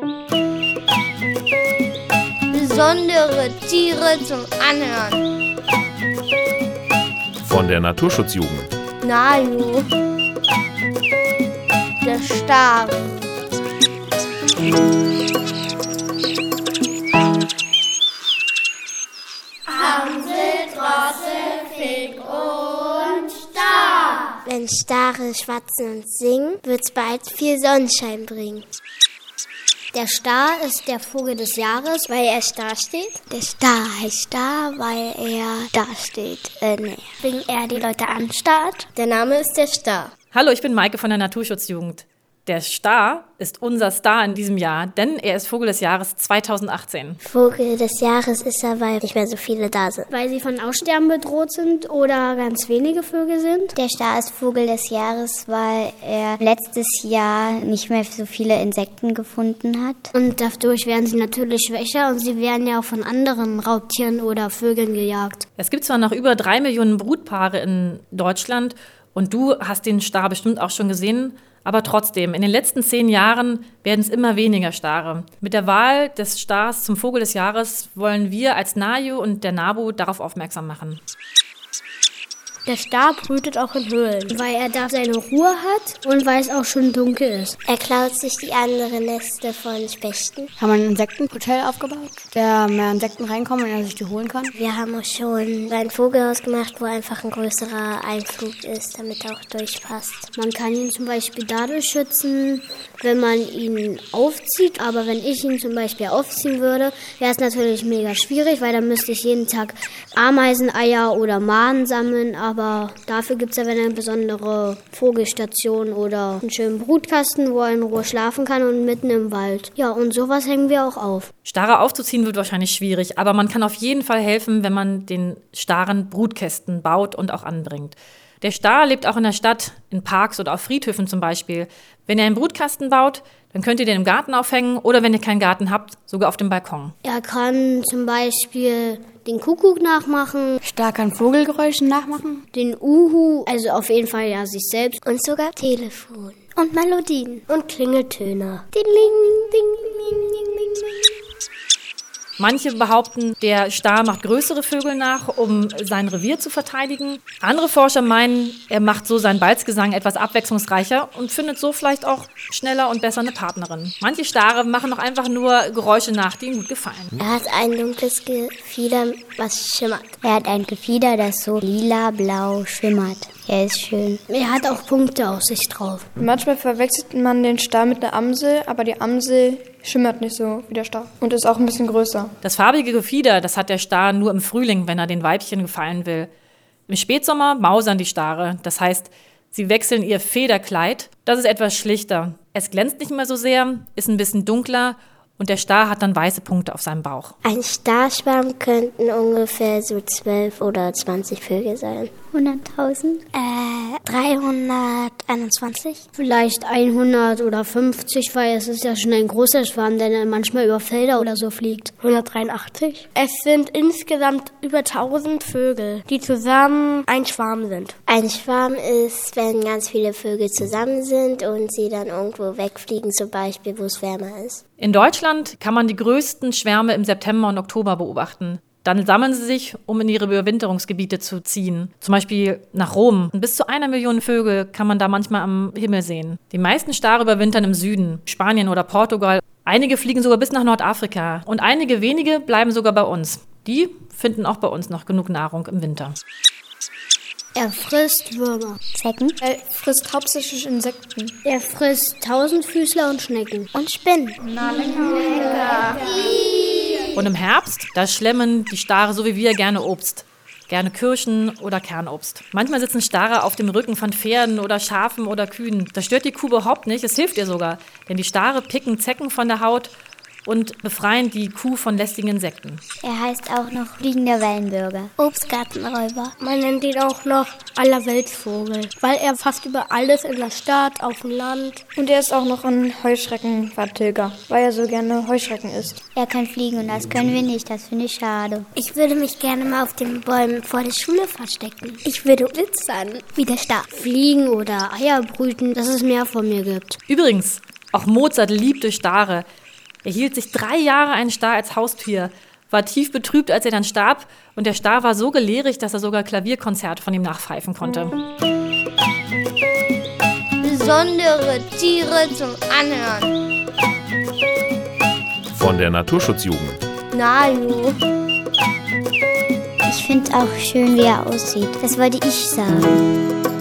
Besondere Tiere zum Anhören. Von der Naturschutzjugend. Naju. Der Star. Amsel, Drossel, Fink und Star. Wenn Stare schwatzen und singen, wird's bald viel Sonnenschein bringen. Der Star ist der Vogel des Jahres, weil er starr steht. Der Star heißt Star, weil er da steht. Wegen er die Leute anstarrt. Der Name ist der Star. Hallo, ich bin Maike von der Naturschutzjugend. Der Star ist unser Star in diesem Jahr, denn er ist Vogel des Jahres 2018. Vogel des Jahres ist er, weil nicht mehr so viele da sind. Weil sie von Aussterben bedroht sind oder ganz wenige Vögel sind. Der Star ist Vogel des Jahres, weil er letztes Jahr nicht mehr so viele Insekten gefunden hat. Und dadurch werden sie natürlich schwächer und sie werden ja auch von anderen Raubtieren oder Vögeln gejagt. Es gibt zwar noch über 3 Millionen Brutpaare in Deutschland und du hast den Star bestimmt auch schon gesehen, aber trotzdem, in den letzten 10 Jahren werden es immer weniger Stare. Mit der Wahl des Stars zum Vogel des Jahres wollen wir als Naju und der NABU darauf aufmerksam machen. Der Star brütet auch in Höhlen, weil er da seine Ruhe hat und weil es auch schon dunkel ist. Er klaut sich die anderen Nester von Spechten. Haben wir ein Insektenhotel aufgebaut, da mehr Insekten reinkommen und er sich die holen kann? Wir haben auch schon ein Vogelhaus gemacht, wo einfach ein größerer Einflug ist, damit er auch durchpasst. Man kann ihn zum Beispiel dadurch schützen, wenn man ihn aufzieht. Aber wenn ich ihn zum Beispiel aufziehen würde, wäre es natürlich mega schwierig, weil dann müsste ich jeden Tag Ameiseneier oder Mahnen sammeln. Aber dafür gibt es ja eine besondere Vogelstation oder einen schönen Brutkasten, wo er in Ruhe schlafen kann und mitten im Wald. Ja, und sowas hängen wir auch auf. Stare aufzuziehen wird wahrscheinlich schwierig, aber man kann auf jeden Fall helfen, wenn man den starren Brutkästen baut und auch anbringt. Der Star lebt auch in der Stadt, in Parks oder auf Friedhöfen zum Beispiel. Wenn ihr einen Brutkasten baut, dann könnt ihr den im Garten aufhängen oder wenn ihr keinen Garten habt, sogar auf dem Balkon. Er kann zum Beispiel den Kuckuck nachmachen. Star kann Vogelgeräusche nachmachen. Den Uhu, also auf jeden Fall ja sich selbst. Und sogar Telefon. Und Melodien. Und Klingeltöne. Ding, ding, ding, ding, ding, ding, ding. Manche behaupten, der Star macht größere Vögel nach, um sein Revier zu verteidigen. Andere Forscher meinen, er macht so seinen Balzgesang etwas abwechslungsreicher und findet so vielleicht auch schneller und besser eine Partnerin. Manche Stare machen auch einfach nur Geräusche nach, die ihm gut gefallen. Er hat ein dunkles Gefieder, was schimmert. Er hat ein Gefieder, das so lila-blau schimmert. Er ist schön. Er hat auch Punkte auf sich drauf. Manchmal verwechselt man den Star mit einer Amsel, aber die Amsel schimmert nicht so wie der Star und ist auch ein bisschen größer. Das farbige Gefieder, das hat der Star nur im Frühling, wenn er den Weibchen gefallen will. Im Spätsommer mausern die Stare, das heißt, sie wechseln ihr Federkleid. Das ist etwas schlichter. Es glänzt nicht mehr so sehr, ist ein bisschen dunkler und der Star hat dann weiße Punkte auf seinem Bauch. Ein Starschwarm könnten ungefähr so 12 oder 20 Vögel sein. 100.000? 321. Vielleicht 100 oder 50, weil es ist ja schon ein großer Schwarm, der dann manchmal über Felder oder so fliegt. 183. Es sind insgesamt über 1000 Vögel, die zusammen ein Schwarm sind. Ein Schwarm ist, wenn ganz viele Vögel zusammen sind und sie dann irgendwo wegfliegen, zum Beispiel, wo es wärmer ist. In Deutschland kann man die größten Schwärme im September und Oktober beobachten. Dann sammeln sie sich, um in ihre Überwinterungsgebiete zu ziehen. Zum Beispiel nach Rom. Bis zu 1 Million Vögel kann man da manchmal am Himmel sehen. Die meisten Stare überwintern im Süden, Spanien oder Portugal. Einige fliegen sogar bis nach Nordafrika. Und einige wenige bleiben sogar bei uns. Die finden auch bei uns noch genug Nahrung im Winter. Er frisst Würmer. Zecken? Er frisst hauptsächlich Insekten. Er frisst Tausendfüßler und Schnecken. Und Spinnen. Na, lecker. Und im Herbst, da schlemmen die Stare so wie wir gerne Obst. Gerne Kirschen oder Kernobst. Manchmal sitzen Stare auf dem Rücken von Pferden oder Schafen oder Kühen. Das stört die Kuh überhaupt nicht, es hilft ihr sogar. Denn die Stare picken Zecken von der Haut und befreien die Kuh von lästigen Insekten. Er heißt auch noch fliegender Wellenbürger. Obstgartenräuber. Man nennt ihn auch noch Allerweltsvogel, weil er fast über alles in der Stadt, auf dem Land. Und er ist auch noch ein Heuschreckenvertilger, weil er so gerne Heuschrecken isst. Er kann fliegen und das können wir nicht, das finde ich schade. Ich würde mich gerne mal auf den Bäumen vor der Schule verstecken. Ich würde glitzern, wie der Star. Fliegen oder Eier brüten, dass es mehr von mir gibt. Übrigens, auch Mozart liebte Stare. Er hielt sich 3 Jahre einen Star als Haustier, war tief betrübt, als er dann starb. Und der Star war so gelehrig, dass er sogar Klavierkonzerte von ihm nachpfeifen konnte. Besondere Tiere zum Anhören. Von der Naturschutzjugend. Naju. Ich finde auch schön, wie er aussieht. Das wollte ich sagen.